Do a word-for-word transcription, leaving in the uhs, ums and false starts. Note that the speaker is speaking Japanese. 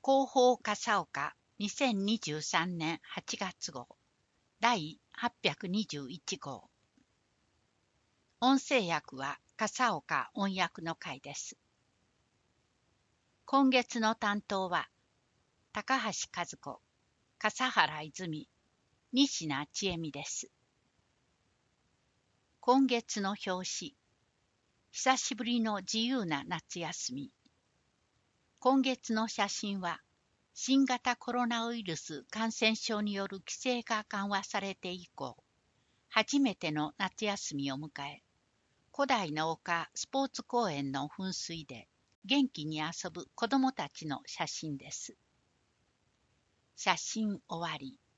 広報笠岡にせんにじゅうさんねんはちがつ号だいはっぴゃくにじゅういち号。音声訳は笠岡音訳の会です。今月の担当は高橋和子、笠原泉、西名千恵美です。今月の表紙、久しぶりの自由な夏休み。今月の写真は、新型コロナウイルス感染症による規制が緩和されて以降、初めての夏休みを迎え、古代の丘スポーツ公園の噴水で元気に遊ぶ子どもたちの写真です。写真終わり。